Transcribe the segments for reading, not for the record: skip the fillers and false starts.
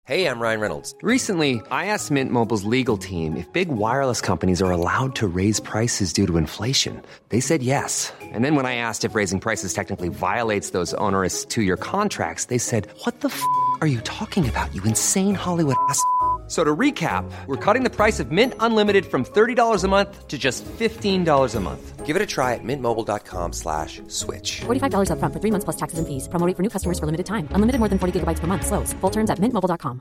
Hey, I'm Ryan Reynolds. Recently, I asked Mint Mobile's legal team if big wireless companies are allowed to raise prices due to inflation. They said yes. And then when I asked if raising prices technically violates those onerous two-year contracts, they said, "What the f*** are you talking about, you insane Hollywood ass?" So to recap, we're cutting the price of Mint Unlimited from $30 a month to just $15 a month. Give it a try at mintmobile.com/switch. $45 up front for 3 months plus taxes and fees. Promo rate for new customers for limited time. Unlimited more than 40 gigabytes per month. Slows full terms at mintmobile.com.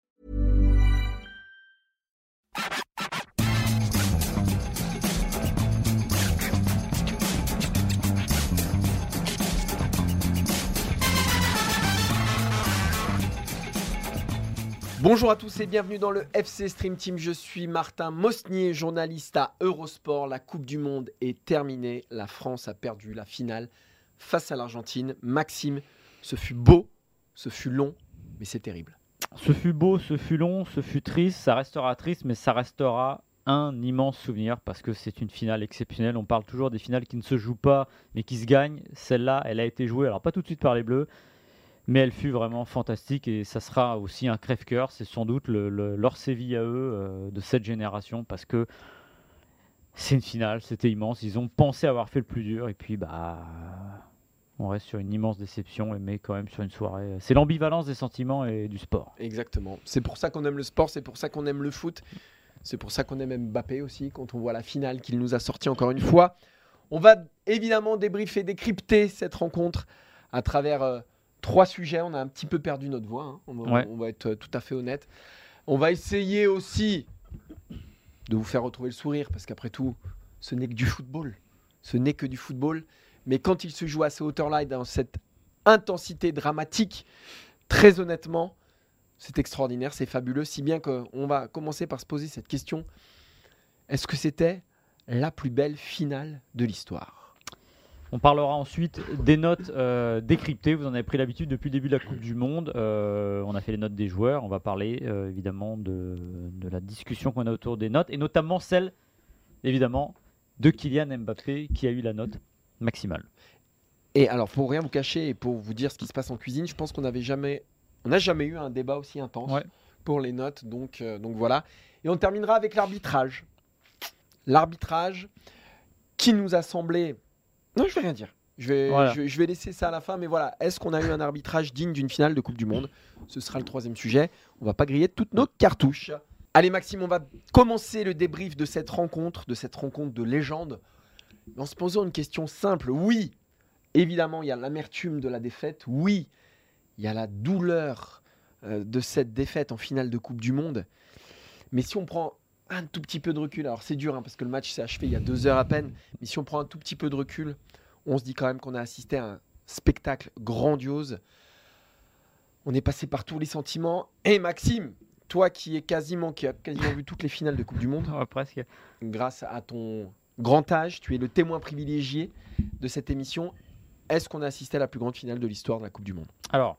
Bonjour à tous et bienvenue dans le FC Stream Team. Je suis Martin Mosnier, journaliste à Eurosport. La Coupe du Monde est terminée. La France a perdu la finale face à l'Argentine. Maxime, ce fut beau, ce fut long, mais c'est terrible. Ce fut beau, ce fut long, ce fut triste. Ça restera triste, mais ça restera un immense souvenir parce que c'est une finale exceptionnelle. On parle toujours des finales qui ne se jouent pas, mais qui se gagnent. Celle-là, elle a été jouée, alors pas tout de suite par les Bleus, mais elle fut vraiment fantastique et ça sera aussi un crève-cœur. C'est sans doute leur séville à eux de cette génération parce que c'est une finale, c'était immense. Ils ont pensé avoir fait le plus dur et puis on reste sur une immense déception, mais quand même sur une soirée. C'est l'ambivalence des sentiments et du sport. Exactement. C'est pour ça qu'on aime le sport, c'est pour ça qu'on aime le foot. C'est pour ça qu'on aime Mbappé aussi quand on voit la finale qu'il nous a sorti encore une fois. On va évidemment débriefer, décrypter cette rencontre à travers 3 sujets. On a un petit peu perdu notre voix, hein. On va être tout à fait honnête. On va essayer aussi de vous faire retrouver le sourire parce qu'après tout, ce n'est que du football. Ce n'est que du football. Mais quand il se joue à ces hauteurs-là et dans cette intensité dramatique, très honnêtement, c'est extraordinaire, c'est fabuleux. Si bien qu'on va commencer par se poser cette question. Est-ce que c'était la plus belle finale de l'histoire ? On parlera ensuite des notes décryptées. Vous en avez pris l'habitude depuis le début de la Coupe du Monde. On a fait les notes des joueurs. On va parler évidemment de la discussion qu'on a autour des notes et notamment celle, évidemment, de Kylian Mbappé qui a eu la note maximale. Et alors, pour rien vous cacher et pour vous dire ce qui se passe en cuisine, je pense qu'on n'a jamais eu un débat aussi intense pour les notes. Donc voilà. Et on terminera avec l'arbitrage. L'arbitrage qui nous a semblé... Non, je vais rien dire. Je vais laisser ça à la fin. Mais voilà, est-ce qu'on a eu un arbitrage digne d'une finale de Coupe du Monde ? Ce sera le 3e sujet. On ne va pas griller toutes nos cartouches. Allez Maxime, on va commencer le débrief de cette rencontre de légende, en se posant une question simple. Oui, évidemment, il y a l'amertume de la défaite. Oui, il y a la douleur de cette défaite en finale de Coupe du Monde. Mais si on prend un tout petit peu de recul, alors c'est dur parce que le match s'est achevé il y a 2 heures à peine, mais si on prend un tout petit peu de recul, on se dit quand même qu'on a assisté à un spectacle grandiose. On est passé par tous les sentiments. Et Maxime, toi qui as quasiment vu toutes les finales de Coupe du Monde, presque. Grâce à ton grand âge, tu es le témoin privilégié de cette émission. Est-ce qu'on a assisté à la plus grande finale de l'histoire de la Coupe du Monde ? Alors,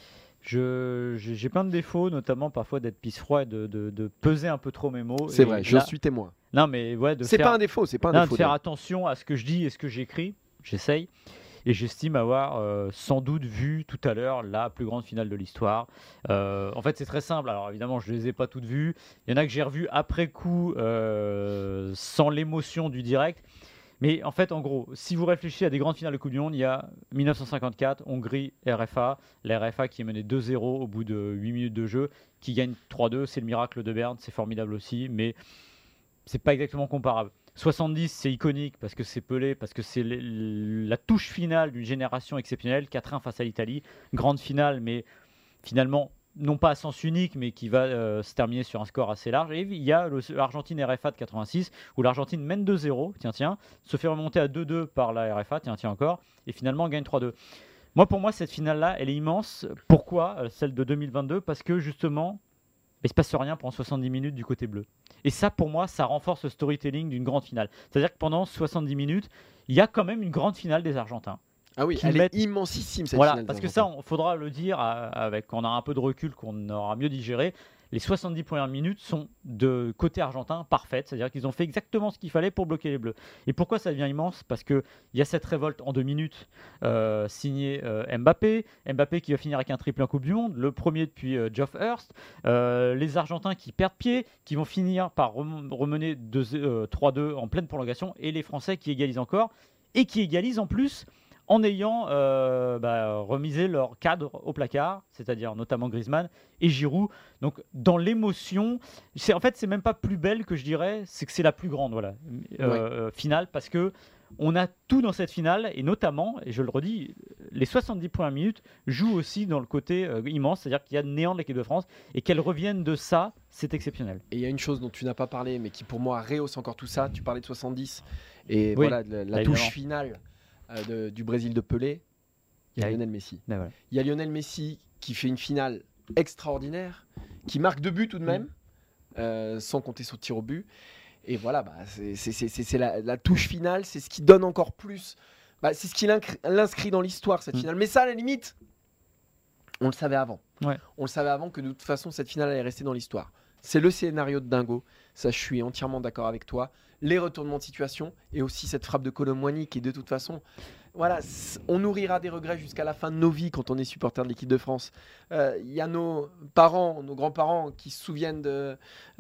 j'ai plein de défauts, notamment parfois d'être pisse-froid et de peser un peu trop mes mots. C'est vrai, je suis témoin. Non, mais c'est pas un défaut, c'est pas un défaut. De faire attention à ce que je dis et ce que j'écris, j'essaye. Et j'estime avoir sans doute vu tout à l'heure la plus grande finale de l'histoire. En fait, c'est très simple. Alors évidemment, je ne les ai pas toutes vues. Il y en a que j'ai revues après coup, sans l'émotion du direct. Mais en fait, en gros, si vous réfléchissez à des grandes finales de Coupe du Monde, il y a 1954, Hongrie, RFA. La RFA qui est menée 2-0 au bout de 8 minutes de jeu, qui gagne 3-2. C'est le miracle de Berne, c'est formidable aussi, mais c'est pas exactement comparable. 70, c'est iconique parce que c'est Pelé, parce que c'est la touche finale d'une génération exceptionnelle. 4-1 face à l'Italie, grande finale, mais finalement non pas à sens unique, mais qui va se terminer sur un score assez large. Et il y a l'Argentine RFA de 86, où l'Argentine mène 2-0, se fait remonter à 2-2 par la RFA, encore, et finalement gagne 3-2. Pour moi, cette finale-là, elle est immense. Pourquoi celle de 2022 ? Parce que justement, il ne se passe rien pendant 70 minutes du côté bleu. Et ça, pour moi, ça renforce le storytelling d'une grande finale. C'est-à-dire que pendant 70 minutes, il y a quand même une grande finale des Argentins. Ah oui, qui elle mettent... est immensissime cette voilà, finale. parce que ça, il faudra le dire avec quand on a un peu de recul, qu'on aura mieux digéré. Les 70 premières minutes sont de côté argentin parfaites, c'est-à-dire qu'ils ont fait exactement ce qu'il fallait pour bloquer les Bleus. Et pourquoi ça devient immense ? Parce qu'il y a cette révolte en 2 minutes signée Mbappé qui va finir avec un triplé en Coupe du Monde, le premier depuis Geoff Hurst, les Argentins qui perdent pied, qui vont finir par remener 3-2 en pleine prolongation, et les Français qui égalisent encore, et qui égalisent en plus en ayant remisé leur cadre au placard, c'est-à-dire notamment Griezmann et Giroud. Donc dans l'émotion, c'est même pas plus belle que je dirais, c'est que c'est la plus grande finale, parce que on a tout dans cette finale, et notamment, et je le redis, les 70 premières minutes jouent aussi dans le côté immense, c'est-à-dire qu'il y a néant de l'équipe de France, et qu'elle revienne de ça, c'est exceptionnel. Et il y a une chose dont tu n'as pas parlé, mais qui pour moi rehausse encore tout ça, tu parlais de 70, et voilà, la touche finale du Brésil de Pelé, il y a Lionel Messi. Voilà. Il y a Lionel Messi qui fait une finale extraordinaire, qui marque 2 buts tout de même, sans compter son tir au but. Et voilà, c'est la touche finale, c'est ce qui donne encore plus. C'est ce qui l'inscrit dans l'histoire, cette finale. Mais ça, à la limite, on le savait avant. Ouais. On le savait avant que de toute façon, cette finale allait rester dans l'histoire. C'est le scénario de Dingo. Ça, je suis entièrement d'accord avec toi. Les retournements de situation et aussi cette frappe de Kolo Muani qui, de toute façon, voilà, on nourrira des regrets jusqu'à la fin de nos vies quand on est supporter de l'équipe de France. Il y a nos parents, nos grands-parents qui se souviennent de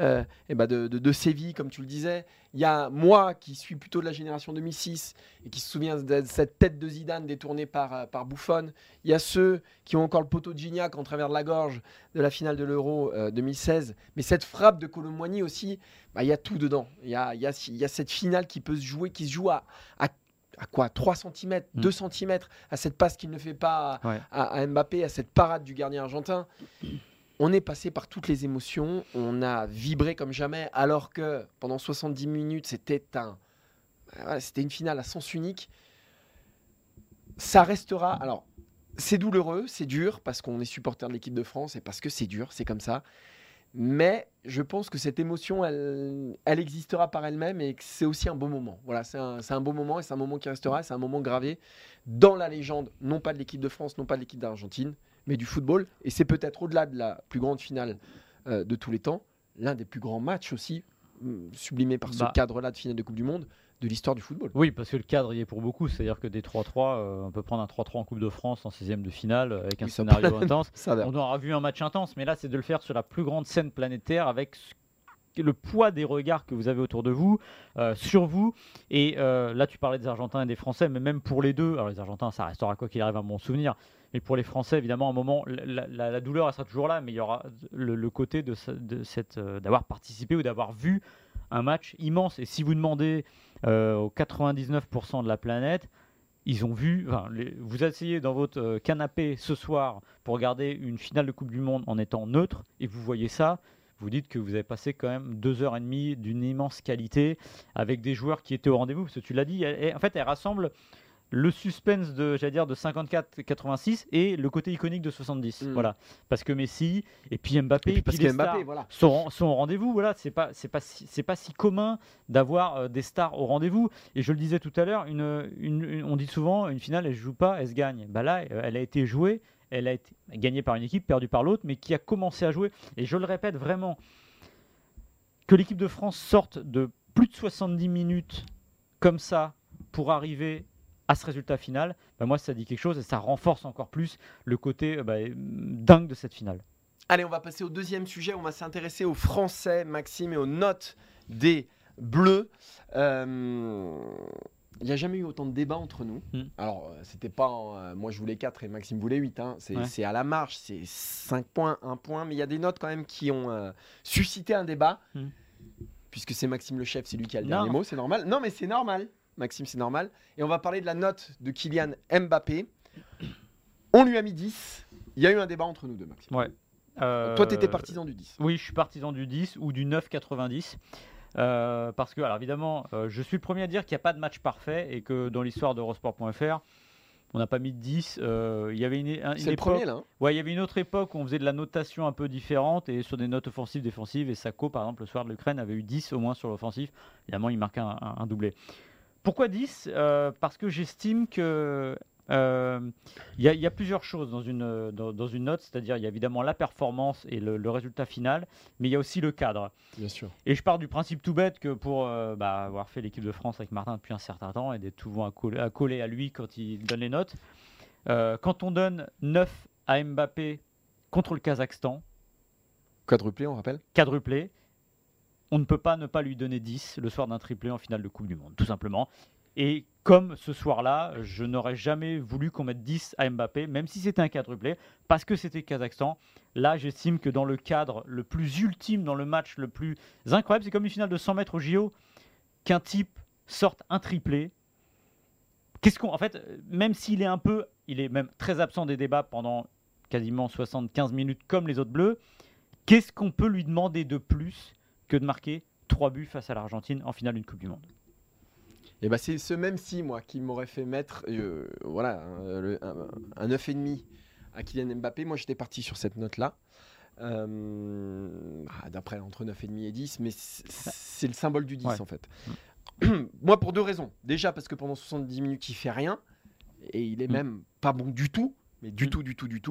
Séville, comme tu le disais. Il y a moi qui suis plutôt de la génération 2006 et qui se souvient de cette tête de Zidane détournée par Buffon. Il y a ceux qui ont encore le poteau de Gignac en travers de la gorge de la finale de l'Euro 2016. Mais cette frappe de Kolo Muani aussi, il y a tout dedans. Il y a cette finale qui se joue à quoi, 3 cm, 2 cm, à cette passe qu'il ne fait pas à Mbappé, à cette parade du gardien argentin. On est passé par toutes les émotions, on a vibré comme jamais, alors que pendant 70 minutes, c'était une finale à sens unique. Ça restera... Alors, c'est douloureux, c'est dur, parce qu'on est supporter de l'équipe de France et parce que c'est dur, c'est comme ça. Mais je pense que cette émotion, elle existera par elle-même et que c'est aussi un beau moment. Voilà, c'est un beau moment et c'est un moment qui restera, c'est un moment gravé dans la légende, non pas de l'équipe de France, non pas de l'équipe d'Argentine, mais du football. Et c'est peut-être au-delà de la plus grande finale de tous les temps, l'un des plus grands matchs aussi, sublimé par ce cadre-là de finale de Coupe du Monde, de l'histoire du football. Oui, parce que le cadre y est pour beaucoup, c'est-à-dire que des 3-3, on peut prendre un 3-3 en Coupe de France en 16e de finale avec un scénario intense. On aura vu un match intense, mais là c'est de le faire sur la plus grande scène planétaire avec le poids des regards que vous avez autour de vous, sur vous. Et là tu parlais des Argentins et des Français, mais même pour les deux, alors les Argentins ça restera quoi qu'il arrive un bon souvenir, mais pour les Français évidemment à un moment la douleur elle sera toujours là, mais il y aura le côté d'avoir participé ou d'avoir vu un match immense. Et si vous demandez aux 99% de la planète, ils ont vu, vous asseyez dans votre canapé ce soir pour regarder une finale de Coupe du Monde en étant neutre, et vous voyez ça, vous dites que vous avez passé quand même 2h30 d'une immense qualité avec des joueurs qui étaient au rendez-vous, parce que tu l'as dit, en fait elle rassemble le suspense de 54-86 et le côté iconique de 70. Voilà. Parce que Messi et puis Mbappé, et puis les stars sont au rendez-vous. Voilà. C'est pas si commun d'avoir des stars au rendez-vous. Et je le disais tout à l'heure, on dit souvent une finale, elle se joue pas, elle se gagne. Là, elle a été jouée, elle a été gagnée par une équipe, perdue par l'autre, mais qui a commencé à jouer. Et je le répète vraiment, que l'équipe de France sorte de plus de 70 minutes comme ça pour arriver à ce résultat final, moi ça dit quelque chose et ça renforce encore plus le côté dingue de cette finale. Allez, on va passer au deuxième sujet, on va s'intéresser aux Français, Maxime, et aux notes des Bleus. Il n'y a jamais eu autant de débats entre nous. Alors, c'était pas moi je voulais 4 et Maxime voulait 8. C'est à la marge, c'est 5 points, 1 point, mais il y a des notes quand même qui ont suscité un débat. Puisque c'est Maxime le chef, c'est lui qui a le dernier mot, c'est normal. Non, mais c'est normal. Maxime, c'est normal. Et on va parler de la note de Kylian Mbappé. On lui a mis 10. Il y a eu un débat entre nous deux, Maxime. Ouais. Toi, tu étais partisan du 10. Oui, je suis partisan du 10 ou du 9,90. Parce que, alors évidemment, je suis le premier à dire qu'il n'y a pas de match parfait et que dans l'histoire d'Eurosport.fr, on n'a pas mis de 10. Il y avait une c'est le époque, premier, là. Ouais, il y avait une autre époque où on faisait de la notation un peu différente et sur des notes offensives, défensives. Et Sako, par exemple, le soir de l'Ukraine, avait eu 10 au moins sur l'offensif. Évidemment, il marquait un doublé. Pourquoi 10 ? Parce que j'estime que y a plusieurs choses dans une note, c'est-à-dire il y a évidemment la performance et le résultat final, mais il y a aussi le cadre. Bien sûr. Et je pars du principe tout bête que pour avoir fait l'équipe de France avec Martin depuis un certain temps et d'être souvent accolé à lui quand il donne les notes, quand on donne 9 à Mbappé contre le Kazakhstan, Quadruplé, on rappelle. Quadruplé, on ne peut pas ne pas lui donner 10 le soir d'un triplé en finale de Coupe du Monde, tout simplement. Et comme ce soir-là, je n'aurais jamais voulu qu'on mette 10 à Mbappé, même si c'était un quadruplé, parce que c'était Kazakhstan. Là, j'estime que dans le cadre le plus ultime, dans le match le plus incroyable, c'est comme une finale de 100 mètres au JO, qu'un type sorte un triplé. En fait, même s'il il est même très absent des débats pendant quasiment 75 minutes comme les autres bleus, qu'est-ce qu'on peut lui demander de plus que de marquer 3 buts face à l'Argentine en finale d'une Coupe du Monde? Et bah c'est ce même si moi qui m'aurait fait mettre un 9,5 à Kylian Mbappé. Moi j'étais parti sur cette note là, d'après entre 9,5 et 10, mais c'est le symbole du 10 en fait. Moi pour deux raisons. Déjà parce que pendant 70 minutes il fait rien et il est même pas bon du tout, mais du tout.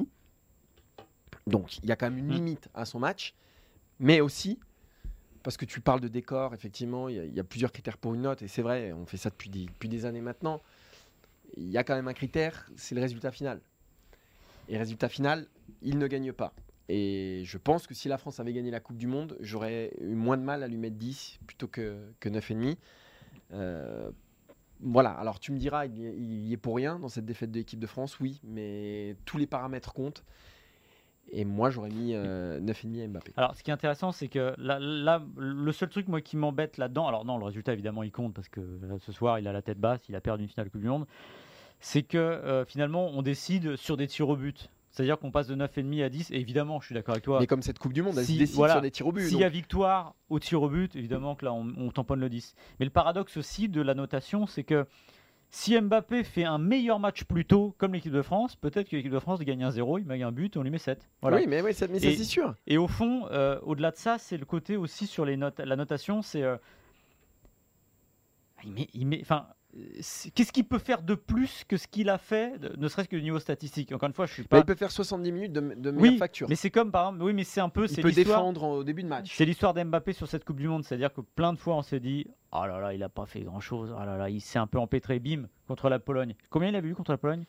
Donc il y a quand même une limite à son match, mais aussi parce que tu parles de décor, effectivement, il y a plusieurs critères pour une note, et c'est vrai, on fait ça depuis des années maintenant. Il y a quand même un critère, c'est le résultat final. Et le résultat final, il ne gagne pas. Et je pense que si la France avait gagné la Coupe du Monde, j'aurais eu moins de mal à lui mettre 10 plutôt que 9,5. Voilà, alors tu me diras, il y est pour rien dans cette défaite de l'équipe de France, oui, mais tous les paramètres comptent. Et moi, j'aurais mis 9,5 à Mbappé. Alors, ce qui est intéressant, c'est que là, le seul truc moi, qui m'embête là-dedans, alors non, le résultat, évidemment, il compte parce que ce soir, il a la tête basse, il a perdu une finale Coupe du Monde, c'est que finalement, on décide sur des tirs au but. C'est-à-dire qu'on passe de 9,5 à 10, et évidemment, je suis d'accord avec toi. Mais comme cette Coupe du Monde, elle se décide sur des tirs au but. S'il y a victoire au tir au but, évidemment que là, on tamponne le 10. Mais le paradoxe aussi de la notation, c'est que si Mbappé fait un meilleur match plus tôt, comme l'équipe de France, peut-être que l'équipe de France gagne 1-0, il met un but et on lui met 7. Voilà. Oui, mais ça c'est sûr. Et au fond, au-delà de ça, c'est le côté aussi sur les notes. La notation, c'est... qu'est-ce qu'il peut faire de plus que ce qu'il a fait, ne serait-ce que au niveau statistique? Encore une fois, je suis pas... il peut faire 70 minutes de meilleure facture. Mais c'est comme par exemple... Oui, mais c'est un peu... Il peut défendre au début de match. C'est l'histoire d'Mbappé sur cette Coupe du Monde. C'est-à-dire que plein de fois, on s'est dit... Oh là là, il n'a pas fait grand-chose. Oh là là, il s'est un peu empêtré. Bim, contre la Pologne. Combien il avait eu contre la Pologne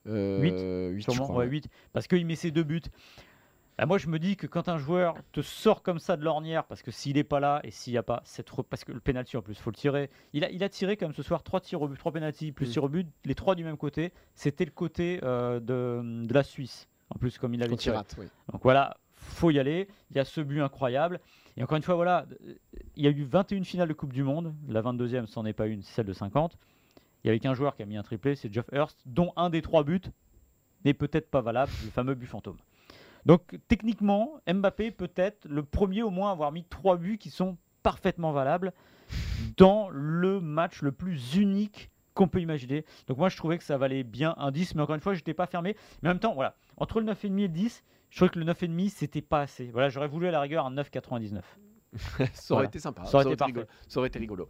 8 sûrement, je crois, 8. Parce qu'il met ses 2 buts. Moi, je me dis que quand un joueur te sort comme ça de l'ornière, parce que s'il n'est pas là et s'il n'y a pas parce que le penalty en plus, il faut le tirer. Il a tiré comme ce soir 3 tirs au but, 3 penalty plus tirs au but, les 3 du même côté. C'était le côté de la Suisse. En plus, comme il avait tiré. Donc voilà, faut y aller. Il y a ce but incroyable. Et encore une fois, voilà, il y a eu 21 finales de Coupe du Monde. La 22e, c'en est pas une, c'est celle de 50. Il y avait qu'un joueur qui a mis un triplé, c'est Geoff Hurst, dont un des 3 buts n'est peut-être pas valable, le fameux but fantôme. Donc techniquement, Mbappé peut être le premier au moins à avoir mis 3 buts qui sont parfaitement valables dans le match le plus unique qu'on peut imaginer. Donc moi je trouvais que ça valait bien un 10, mais encore une fois je n'étais pas fermé. Mais en même temps, voilà, entre le 9,5 et le 10, je trouvais que le 9,5 c'était pas assez. Voilà, j'aurais voulu à la rigueur un 9,99. Ça aurait été sympa, ça aurait été rigolo.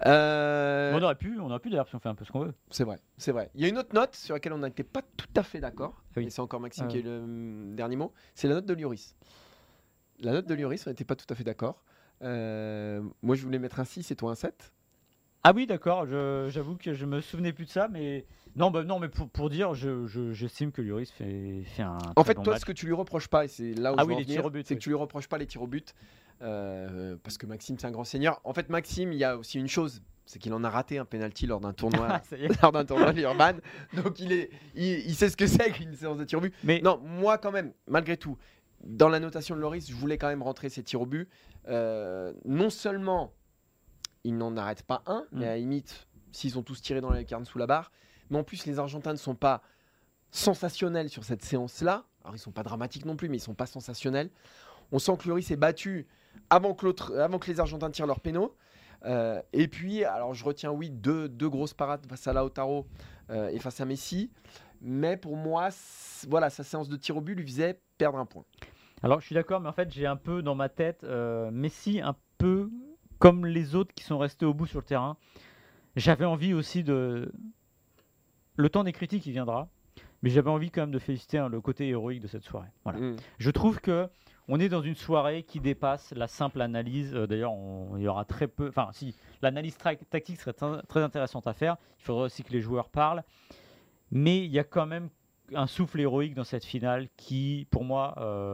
On aurait pu d'ailleurs si on fait un peu ce qu'on veut. C'est vrai. Il y a une autre note sur laquelle on n'était pas tout à fait d'accord, oui. Et c'est encore Maxime qui a eu le dernier mot, c'est la note de Lloris. La note de Lloris, on n'était pas tout à fait d'accord. Moi je voulais mettre un 6 et toi un 7. Ah oui, d'accord, j'avoue que je me souvenais plus de ça, mais non, mais pour dire, j'estime que Lloris fait un en fait, bon toi, match. Ce que tu lui reproches pas, et c'est là où je veux en venir, c'est que tu lui reproches pas les tirs au but, parce que Maxime, c'est un grand seigneur. En fait, Maxime, il y a aussi une chose, c'est qu'il en a raté un penalty lors d'un tournoi, Urban. Donc il sait ce que c'est qu'une séance de tir au but. Mais non, moi quand même, malgré tout, dans la notation de Lloris, je voulais quand même rentrer ses tirs au but. Non seulement il n'en arrête pas un, mais à la limite, s'ils ont tous tiré dans la lucarne sous la barre. Mais en plus, les Argentins ne sont pas sensationnels sur cette séance-là. Alors, ils ne sont pas dramatiques non plus, mais ils ne sont pas sensationnels. On sent que Lloris est battu avant que les Argentins tirent leurs pénaux. Et puis, alors je retiens, oui, deux grosses parades face à Lautaro et face à Messi. Mais pour moi, voilà, sa séance de tir au but lui faisait perdre un point. Alors, je suis d'accord, mais en fait, j'ai un peu dans ma tête Messi un peu comme les autres qui sont restés au bout sur le terrain. J'avais envie aussi de le temps des critiques, il viendra. Mais j'avais envie quand même de féliciter le côté héroïque de cette soirée. Voilà. Je trouve qu'on est dans une soirée qui dépasse la simple analyse. D'ailleurs, il y aura très peu... Enfin, si, l'analyse tactique serait très intéressante à faire. Il faudrait aussi que les joueurs parlent. Mais il y a quand même un souffle héroïque dans cette finale qui, pour moi,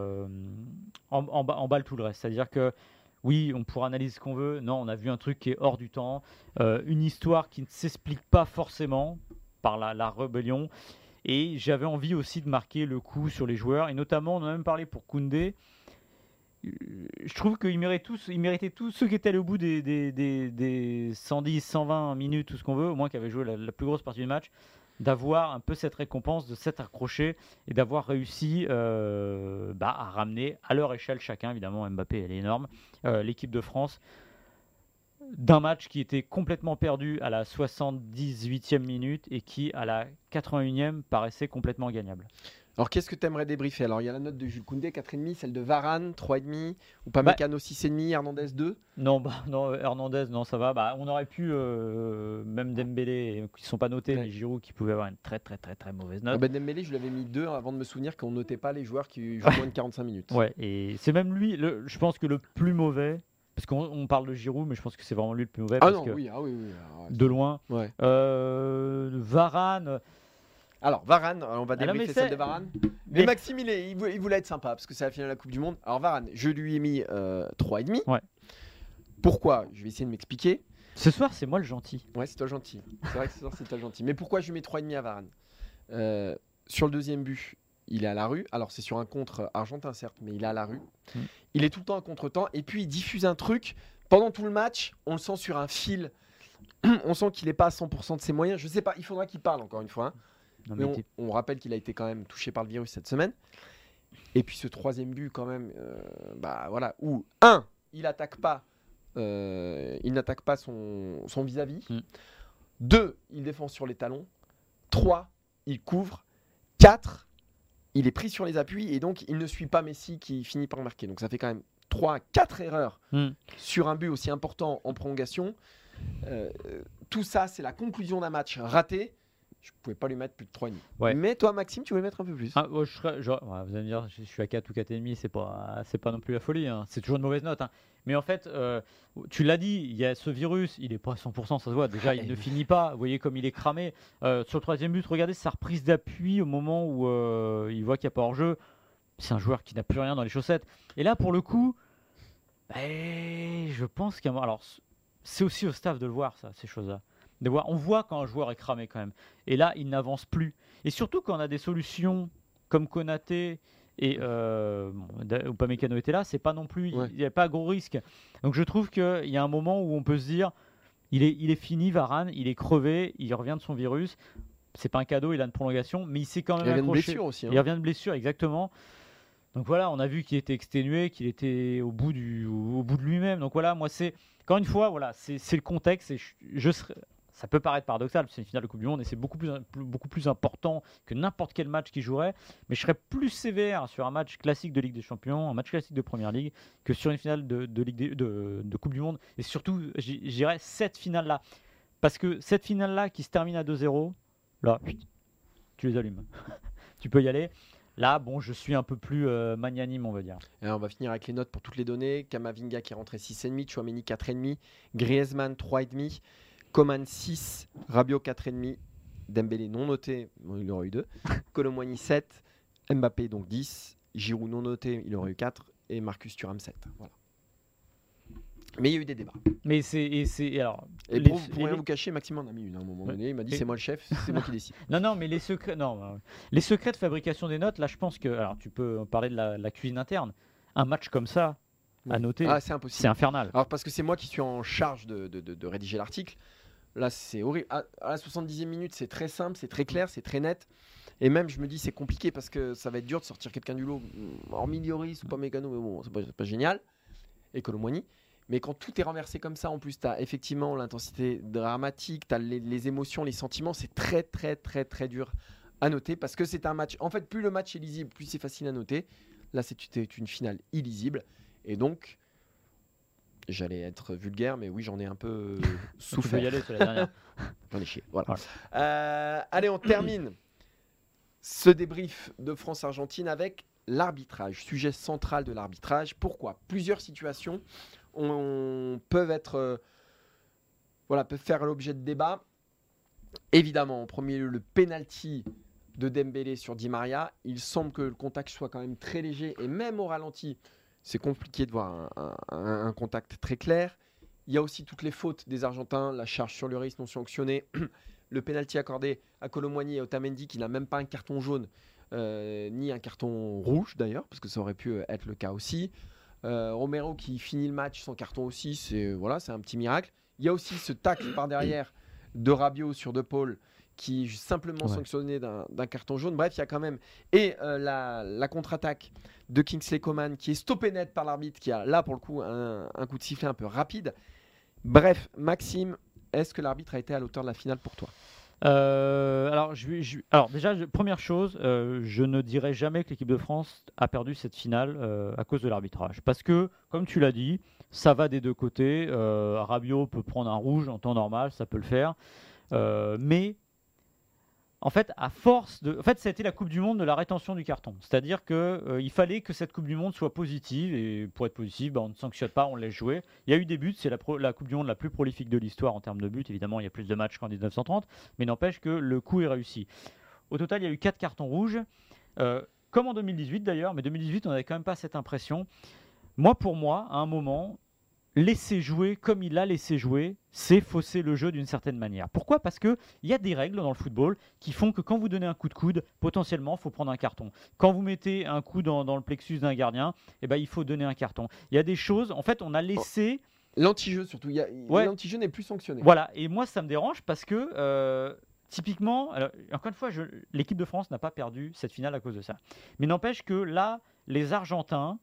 emballe tout le reste. C'est-à-dire que, oui, on pourra analyser ce qu'on veut. Non, on a vu un truc qui est hors du temps. Une histoire qui ne s'explique pas forcément par la rébellion. Et j'avais envie aussi de marquer le coup sur les joueurs. Et notamment, on en a même parlé pour Koundé. Je trouve qu'ils méritaient tous ceux qui étaient allés au bout des 110, 120 minutes, tout ce qu'on veut, au moins qui avaient joué la plus grosse partie du match, d'avoir un peu cette récompense, de s'être accroché et d'avoir réussi à ramener à leur échelle chacun, évidemment Mbappé elle est énorme, l'équipe de France, d'un match qui était complètement perdu à la 78e minute et qui à la 81e paraissait complètement gagnable. Alors qu'est-ce que tu aimerais débriefer? Alors il y a la note de Jules Koundé 4,5, celle de Varane 3,5, ou Upamecano 6,5, Hernandez 2. Non, Hernandez, non, ça va. On aurait pu, même Dembélé, qui ne sont pas notés, mais Giroud qui pouvait avoir une très très très très mauvaise note. Dembélé, je l'avais mis 2 avant de me souvenir qu'on ne notait pas les joueurs qui jouent moins de 45 minutes. Ouais, et c'est même lui, je pense que le plus mauvais. Parce qu'on parle de Giroud, mais je pense que c'est vraiment lui le plus mauvais. Oui. De loin. Ouais. Varane. Alors, Varane, on va débriefer celle de Varane. Mais Maxime, il voulait être sympa, parce que c'est la finale de la Coupe du Monde. Alors, Varane, je lui ai mis 3,5. Ouais. Pourquoi? Je vais essayer de m'expliquer. Ce soir, c'est moi le gentil. Ouais, c'est toi gentil. C'est vrai que ce soir, c'est toi gentil. Mais pourquoi je lui mets 3,5 à Varane? Sur le deuxième but, il est à la rue. Alors, c'est sur un contre argentin, certes, mais il est à la rue. Il est tout le temps à contre-temps. Et puis, il diffuse un truc. Pendant tout le match, on le sent sur un fil. On sent qu'il n'est pas à 100% de ses moyens. Je sais pas, il faudra qu'il parle encore une fois. Mais on rappelle qu'il a été quand même touché par le virus cette semaine. Et puis, ce troisième but, quand même, où, il n'attaque pas son vis-à-vis. 2, il défend sur les talons. 3, il couvre. 4, il est pris sur les appuis et donc il ne suit pas Messi qui finit par marquer. Donc ça fait quand même 3-4 erreurs sur un but aussi important en prolongation. Tout ça, c'est la conclusion d'un match raté. Je ne pouvais pas lui mettre plus de 3,5. Ouais. Mais toi, Maxime, tu voulais mettre un peu plus. Vous allez me dire, je suis à 4 ou 4,5, c'est pas non plus la folie. Hein. C'est toujours une mauvaise note. Hein. Mais en fait, tu l'as dit, il y a ce virus, il n'est pas à 100%, ça se voit. Déjà, il ne finit pas. Vous voyez comme il est cramé. Sur le troisième but, regardez sa reprise d'appui au moment où il voit qu'il n'y a pas hors-jeu. C'est un joueur qui n'a plus rien dans les chaussettes. Et là, pour le coup, je pense qu'il y a... Alors, c'est aussi au staff de le voir, ça, ces choses-là. On voit quand un joueur est cramé quand même. Et là, il n'avance plus. Et surtout quand on a des solutions comme Konaté et Upamecano était là, c'est pas non plus, il n'y a pas gros risque. Donc je trouve qu'il y a un moment où on peut se dire, il est fini Varane, il est crevé, il revient de son virus. C'est pas un cadeau, il a une prolongation, mais il s'est quand même accroché. Il revient de blessure aussi. Il revient de blessure, exactement. Donc voilà, on a vu qu'il était exténué, qu'il était au bout de lui-même. Donc voilà, moi c'est, encore une fois, voilà, c'est le contexte. Et ça peut paraître paradoxal, c'est une finale de Coupe du Monde et c'est beaucoup plus important que n'importe quel match qu'il jouerait. Mais je serais plus sévère sur un match classique de Ligue des Champions, un match classique de Première Ligue, que sur une finale de Coupe du Monde. Et surtout, je dirais cette finale-là. Parce que cette finale-là qui se termine à 2-0, là, tu les allumes. Tu peux y aller. Là, je suis un peu plus magnanime, on va dire. Et on va finir avec les notes pour toutes les données. Kamavinga qui est rentré 6,5, Tchouaméni 4,5, Griezmann 3,5, Coman 6, Rabiot 4,5, Dembélé non noté, il aurait eu 2, Kolo Muani 7, Mbappé donc 10, Giroud non noté, il aurait eu 4, et Marcus Thuram 7. Voilà. Mais il y a eu des débats. Mais alors. Et pour rien vous cacher, Maxime en a mis une à un moment donné. Il m'a dit c'est moi le chef, c'est moi qui décide. Non, mais les secrets de fabrication des notes, là, je pense que. Alors, tu peux parler de la cuisine interne. Un match comme ça, à noter, c'est impossible. C'est infernal. Alors, parce que c'est moi qui suis en charge de rédiger l'article. Là, c'est horrible. À la 70e minute, c'est très simple, c'est très clair, c'est très net. Et même, je me dis, c'est compliqué parce que ça va être dur de sortir quelqu'un du lot. Hormis Lloris ou Upamecano, mais bon, c'est pas génial. Et Kolo Muani. Mais quand tout est renversé comme ça, en plus, tu as effectivement l'intensité dramatique, tu as les émotions, les sentiments. C'est très, très, très, très dur à noter parce que c'est un match. En fait, plus le match est lisible, plus c'est facile à noter. Là, c'est une finale illisible. Et donc, J'allais être vulgaire, mais oui, j'en ai un peu Tu souffert. peux y aller, c'est la dernière. J'en ai chié. Voilà. Voilà. Allez, on termine ce débrief de France-Argentine avec l'arbitrage, sujet central de l'arbitrage. Pourquoi ? Plusieurs situations peuvent faire l'objet de débat. Évidemment, en premier lieu, le penalty de Dembélé sur Di Maria. Il semble que le contact soit quand même très léger et même au ralenti, c'est compliqué de voir un contact très clair. Il y a aussi toutes les fautes des Argentins, la charge sur Lloris non sanctionnée, le penalty accordé à Colomboigny et Otamendi qui n'a même pas un carton jaune ni un carton rouge d'ailleurs, parce que ça aurait pu être le cas aussi. Romero qui finit le match sans carton aussi, c'est un petit miracle. Il y a aussi ce tacle par derrière de Rabiot sur De Paul qui est simplement sanctionné d'un carton jaune. Bref, il y a quand même... Et la contre-attaque de Kingsley Coman qui est stoppée net par l'arbitre, qui a là pour le coup un coup de sifflet un peu rapide. Bref, Maxime, est-ce que l'arbitre a été à l'auteur de la finale pour toi ? Alors déjà, première chose, je ne dirais jamais que l'équipe de France a perdu cette finale à cause de l'arbitrage. Parce que, comme tu l'as dit, ça va des deux côtés. Rabiot peut prendre un rouge en temps normal, ça peut le faire. Mais en fait, ça a été la Coupe du Monde de la rétention du carton. C'est-à-dire qu'il fallait que cette Coupe du Monde soit positive. Et pour être positive, on ne sanctionne pas, on laisse jouer. Il y a eu des buts. C'est la Coupe du Monde la plus prolifique de l'histoire en termes de buts. Évidemment, il y a plus de matchs qu'en 1930. Mais n'empêche que le coup est réussi. Au total, il y a eu 4 cartons rouges. Comme en 2018 d'ailleurs. Mais 2018, on n'avait quand même pas cette impression. Pour moi, à un moment... laisser jouer comme il a laissé jouer, c'est fausser le jeu d'une certaine manière. Pourquoi ? Parce qu'il y a des règles dans le football qui font que quand vous donnez un coup de coude, potentiellement, il faut prendre un carton. Quand vous mettez un coup dans le plexus d'un gardien, il faut donner un carton. Il y a des choses, en fait, on a laissé... L'anti-jeu surtout, l'anti-jeu n'est plus sanctionné. Voilà, et moi ça me dérange parce que... typiquement, alors, encore une fois, l'équipe de France n'a pas perdu cette finale à cause de ça. Mais n'empêche que là, les Argentins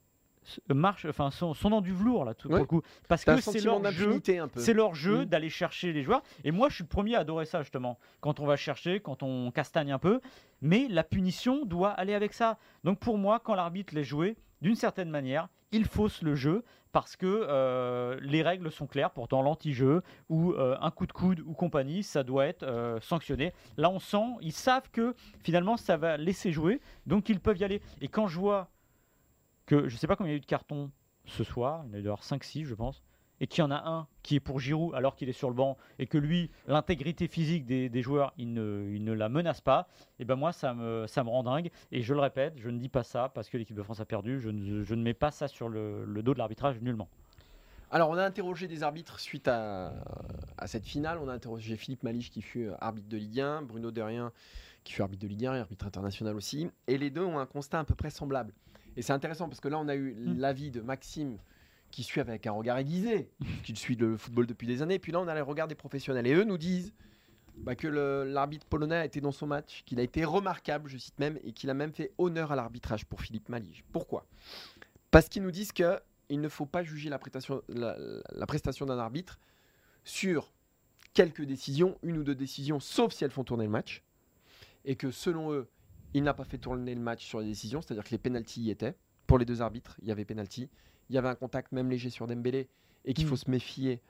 sont dans du velours là, pour le coup, parce que c'est leur jeu d'aller chercher les joueurs. Et moi, je suis le premier à adorer ça justement. Quand on va chercher, quand on castagne un peu, mais la punition doit aller avec ça. Donc pour moi, quand l'arbitre laisse jouer, d'une certaine manière, il fausse le jeu parce que les règles sont claires. Pourtant, l'anti-jeu ou un coup de coude ou compagnie, ça doit être sanctionné. Là, on sent, ils savent que finalement, ça va laisser jouer, donc ils peuvent y aller. Et quand je vois que je ne sais pas combien il y a eu de cartons ce soir, il y en a dû avoir 5-6 je pense, et qu'il y en a un qui est pour Giroud alors qu'il est sur le banc, et que lui, l'intégrité physique des joueurs, il ne la menace pas, et ben moi ça me rend dingue, et je le répète, je ne dis pas ça parce que l'équipe de France a perdu, je ne mets pas ça sur le dos de l'arbitrage nullement. Alors on a interrogé des arbitres suite à cette finale, on a interrogé Philippe Maliche qui fut arbitre de Ligue 1, Bruno Derrien qui fut arbitre de Ligue 1 et arbitre international aussi, et les deux ont un constat à peu près semblable. Et c'est intéressant parce que là, on a eu l'avis de Maxime qui suit avec un regard aiguisé, puisqu'il suit le football depuis des années. Et puis là, on a le regard des professionnels. Et eux nous disent que l'arbitre polonais a été dans son match, qu'il a été remarquable, je cite même, et qu'il a même fait honneur à l'arbitrage pour Philippe Malige. Pourquoi ? Parce qu'ils nous disent qu'il ne faut pas juger la prestation d'un arbitre sur quelques décisions, une ou deux décisions, sauf si elles font tourner le match. Et que selon eux, il n'a pas fait tourner le match sur les décisions, c'est-à-dire que les pénaltys y étaient. Pour les deux arbitres, il y avait pénalty. Il y avait un contact même léger sur Dembélé et qu'il faut se méfier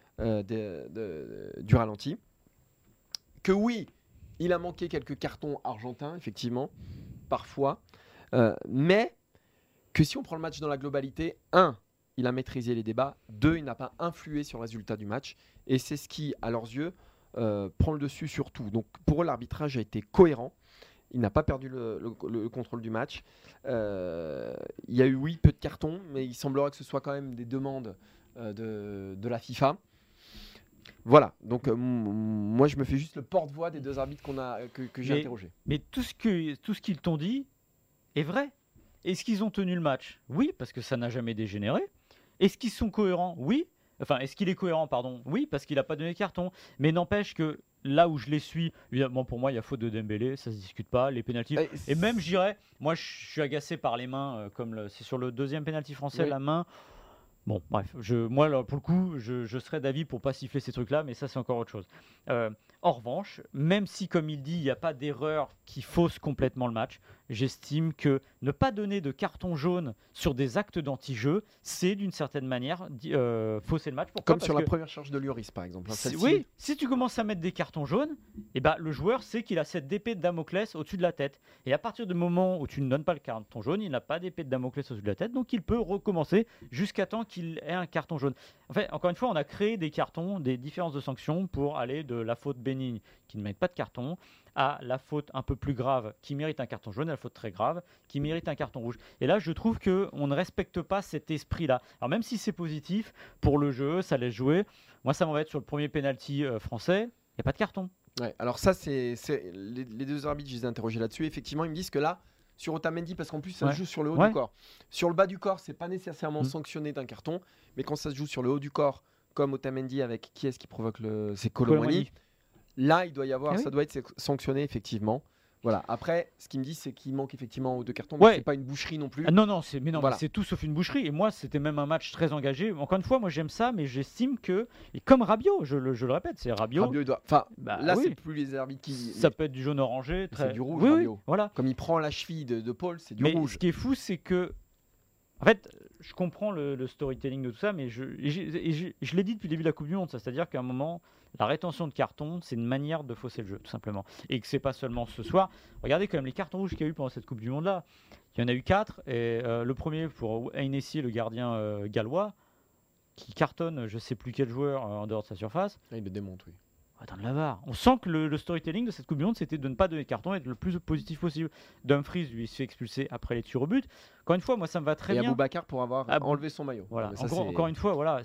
du ralenti. Que oui, il a manqué quelques cartons argentins, effectivement, parfois. Mais que si on prend le match dans la globalité, 1, il a maîtrisé les débats. 2, il n'a pas influé sur le résultat du match. Et c'est ce qui, à leurs yeux, prend le dessus sur tout. Donc pour eux, l'arbitrage a été cohérent. Il n'a pas perdu le contrôle du match. Il y a eu, oui, peu de cartons, mais il semblerait que ce soit quand même des demandes de la FIFA. Voilà, donc moi je me fais juste le porte-voix des deux arbitres que j'ai interrogés. Mais tout ce qu'ils t'ont dit est vrai. Est-ce qu'ils ont tenu le match ? Oui, parce que ça n'a jamais dégénéré. Est-ce qu'ils sont cohérents ? Oui. Enfin, est-ce qu'il est cohérent, pardon ? Oui, parce qu'il n'a pas donné de carton. Mais n'empêche que là où je les suis, évidemment pour moi il y a faute de Dembélé, ça se discute pas, les pénaltys. Et même je dirais, moi je suis agacé par les mains, c'est sur le deuxième pénalty français, la main. Bon, bref, moi, là, pour le coup, je serais d'avis pour pas siffler ces trucs-là, mais ça, c'est encore autre chose. En revanche, même si, comme il dit, il n'y a pas d'erreur qui fausse complètement le match, j'estime que ne pas donner de carton jaune sur des actes d'anti-jeu, c'est d'une certaine manière fausser le match. Pourquoi ? Comme sur la première charge de Lloris, par exemple. Oui, si tu commences à mettre des cartons jaunes, le joueur sait qu'il a cette épée de Damoclès au-dessus de la tête. Et à partir du moment où tu ne donnes pas le carton jaune, il n'a pas d'épée de Damoclès au-dessus de la tête, donc il peut recommencer jusqu'à temps qu'il ait un carton jaune. En fait, encore une fois, on a créé des cartons, des différences de sanctions pour aller de la faute bénigne qui ne mérite pas de carton à la faute un peu plus grave qui mérite un carton jaune, à la faute très grave qui mérite un carton rouge. Et là, je trouve qu'on ne respecte pas cet esprit-là. Alors même si c'est positif pour le jeu, ça laisse jouer. Moi, ça m'embête sur le premier penalty français, il n'y a pas de carton. Ouais, alors ça, c'est les deux arbitres, je les ai interrogés là-dessus. Effectivement, ils me disent que là, sur Otamendi, parce qu'en plus, ça se joue sur le haut du corps. Sur le bas du corps, c'est pas nécessairement sanctionné d'un carton, mais quand ça se joue sur le haut du corps, comme Otamendi avec qui est-ce qui provoque c'est Kolo Muani. Là, il doit y avoir, ça doit être sanctionné effectivement. Voilà. Après, ce qu'il me dit, c'est qu'il manque effectivement deux cartons, mais c'est pas une boucherie non plus. Non, c'est tout sauf une boucherie. Et moi, c'était même un match très engagé. Encore une fois, moi j'aime ça, mais j'estime que, et comme Rabiot, je le répète, c'est Rabiot. Rabiot doit. Enfin, là, c'est plus les arbitres qui. Ça peut être du jaune orangé, c'est du rouge. Oui, Rabiot. Voilà. Comme il prend la cheville de Paul, c'est du mais rouge. Ce qui est fou, c'est que, en fait, je comprends le storytelling de tout ça, mais je l'ai dit depuis le début de la Coupe du Monde, c'est-à-dire qu'à un moment, la rétention de carton, c'est une manière de fausser le jeu, tout simplement. Et que c'est pas seulement ce soir. Regardez quand même les cartons rouges qu'il y a eu pendant cette Coupe du Monde-là. Il y en a eu 4, et le premier pour Hennessy, le gardien gallois, qui cartonne je sais plus quel joueur en dehors de sa surface. Il le démonte, oui. Attends de la VAR. On sent que le storytelling de cette Coupe du Monde, c'était de ne pas donner de carton et être le plus positif possible. Dumfries, lui, il se fait expulser après les tirs au but. Encore une fois, moi, ça me va très bien. Et Aboubacar pour avoir enlevé son maillot. Voilà. Encore une fois, voilà,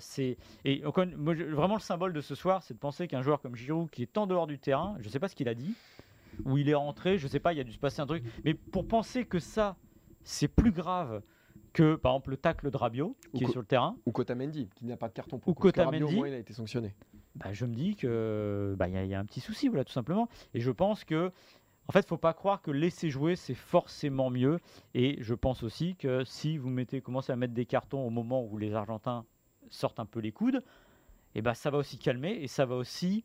vraiment le symbole de ce soir, c'est de penser qu'un joueur comme Giroud, qui est en dehors du terrain, je ne sais pas ce qu'il a dit, où il est rentré, je ne sais pas, il y a dû se passer un truc, mais pour penser que ça, c'est plus grave que, par exemple, le tacle de Rabiot, qui est sur le terrain. Ou Otamendi, qui n'a pas de carton pour ou Otamendi, Rabiot, au moins, il a été sanctionné. Je me dis que y a un petit souci, voilà, tout simplement. Et je pense que, en fait, faut pas croire que laisser jouer, c'est forcément mieux. Et je pense aussi que si vous commencez à mettre des cartons au moment où les Argentins sortent un peu les coudes, ça va aussi calmer et ça va aussi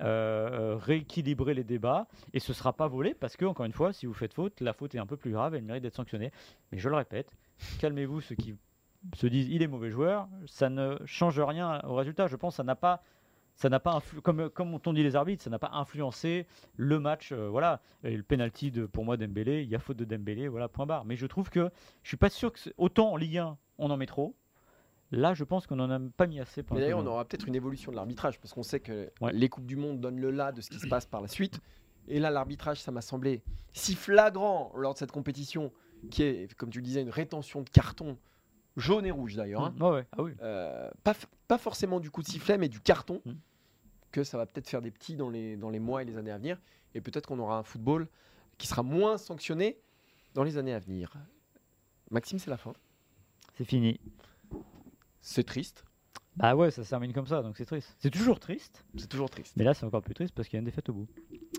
rééquilibrer les débats. Et ce sera pas volé parce que, encore une fois, si vous faites faute, la faute est un peu plus grave, elle mérite d'être sanctionnée. Mais je le répète, calmez-vous ceux qui se disent il est mauvais joueur, ça ne change rien au résultat. Je pense que ça n'a pas comme on dit les arbitres, ça n'a pas influencé le match. Voilà, et le penalty pour moi Dembélé, il y a faute de Dembélé, voilà, point barre. Mais je trouve que je suis pas sûr que autant en Ligue 1 on en met trop. Là, je pense qu'on n'en a pas mis assez. Mais d'ailleurs, on aura peut-être une évolution de l'arbitrage parce qu'on sait que les Coupes du Monde donnent le là de ce qui se passe par la suite. Et là, l'arbitrage, ça m'a semblé si flagrant lors de cette compétition, qui est, comme tu le disais, une rétention de carton jaune et rouge d'ailleurs. Pas forcément du coup de sifflet, mais du carton, que ça va peut-être faire des petits dans les mois et les années à venir. Et peut-être qu'on aura un football qui sera moins sanctionné dans les années à venir. Maxime, c'est la fin. C'est fini. C'est triste. Bah ouais, ça se termine comme ça, donc c'est triste. C'est toujours triste. C'est toujours triste. Mais là, c'est encore plus triste parce qu'il y a une défaite au bout.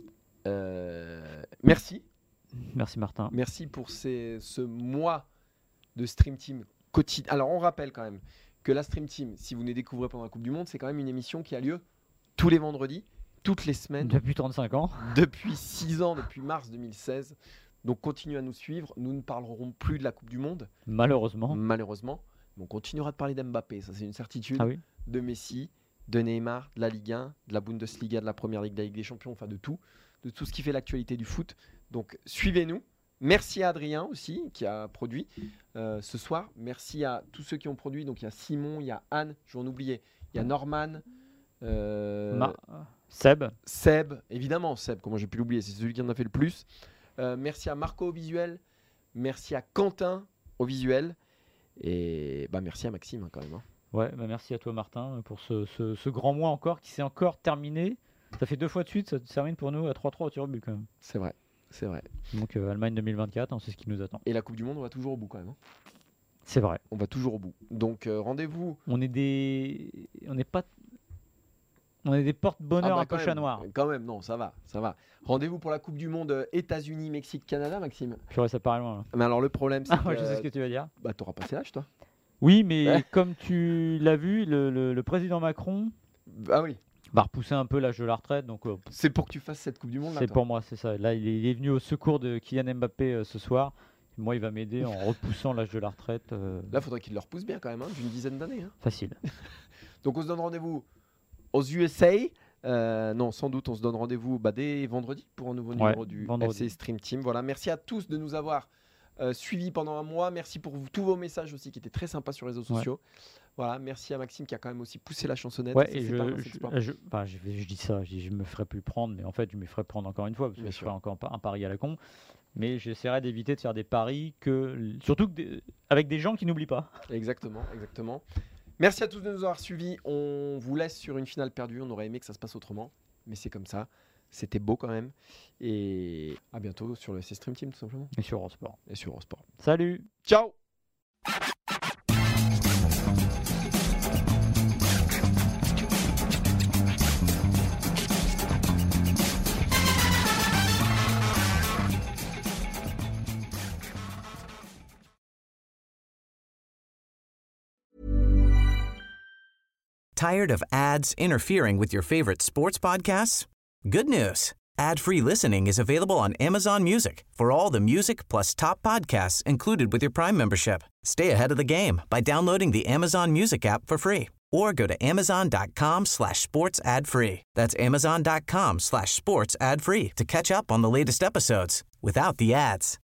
Merci. Merci Martin. Merci pour ce mois de Stream Team quotidien. Alors, on rappelle quand même que la Stream Team, si vous nous découvrez pendant la Coupe du Monde, c'est quand même une émission qui a lieu tous les vendredis, toutes les semaines. Depuis 35 ans. Depuis 6 ans, depuis mars 2016. Donc, continuez à nous suivre. Nous ne parlerons plus de la Coupe du Monde. Malheureusement. Mais on continuera de parler d'Mbappé, ça c'est une certitude. Ah oui. De Messi, de Neymar, de la Ligue 1, de la Bundesliga, de la Première Ligue, de la Ligue des Champions, enfin de tout ce qui fait l'actualité du foot. Donc, suivez-nous. Merci à Adrien aussi qui a produit ce soir. Merci à tous ceux qui ont produit. Donc il y a Simon, il y a Anne, je vais en oublier. Il y a Norman, Seb, évidemment Seb, comment j'ai pu l'oublier, c'est celui qui en a fait le plus. Merci à Marco au visuel. Merci à Quentin au visuel. Et merci à Maxime quand même. Ouais, merci à toi Martin pour ce grand mois encore qui s'est encore terminé. Ça fait 2 fois de suite, ça se termine pour nous à 3-3 au tir au but quand même. C'est vrai. Donc Allemagne 2024, c'est ce qui nous attend. Et la Coupe du Monde, on va toujours au bout quand même. C'est vrai. On va toujours au bout. Donc rendez-vous. On est des porte-bonheur un peu chat noir. Quand même, non, ça va. Rendez-vous pour la Coupe du Monde États-Unis, Mexique, Canada, Maxime. Purée, ça paraît loin. Là. Mais alors le problème, c'est que... je sais ce que tu vas dire. T'auras passé l'âge, toi. Oui, mais comme tu l'as vu, le président Macron Ah oui. va repousser un peu l'âge de la retraite. Donc, c'est pour que tu fasses cette Coupe du Monde là. C'est pour moi, c'est ça. Là, il est venu au secours de Kylian Mbappé ce soir. Moi, il va m'aider en repoussant l'âge de la retraite. Là, il faudrait qu'il le repousse bien quand même, d'une dizaine d'années. Facile. Donc, on se donne rendez-vous aux USA. Non, sans doute, on se donne rendez-vous dès vendredi pour un nouveau numéro du FC Stream Team. Voilà, merci à tous de nous avoir suivis pendant un mois. Merci pour tous vos messages aussi qui étaient très sympas sur les réseaux sociaux. Voilà, merci à Maxime qui a quand même aussi poussé la chansonnette. Ouais, et je dis ça, je me ferai plus prendre, mais en fait, je me ferai prendre encore une fois parce que je ferai encore un pari à la con. Mais j'essaierai d'éviter de faire des paris surtout avec des gens qui n'oublient pas. Exactement. Merci à tous de nous avoir suivis. On vous laisse sur une finale perdue. On aurait aimé que ça se passe autrement, mais c'est comme ça. C'était beau quand même. Et à bientôt sur le FC Stream Team tout simplement. Et sur Eurosport. Salut. Ciao. Tired of ads interfering with your favorite sports podcasts? Good news. Ad-free listening is available on Amazon Music for all the music plus top podcasts included with your Prime membership. Stay ahead of the game by downloading the Amazon Music app for free or go to amazon.com/sports ad free. That's amazon.com/sports ad free to catch up on the latest episodes without the ads.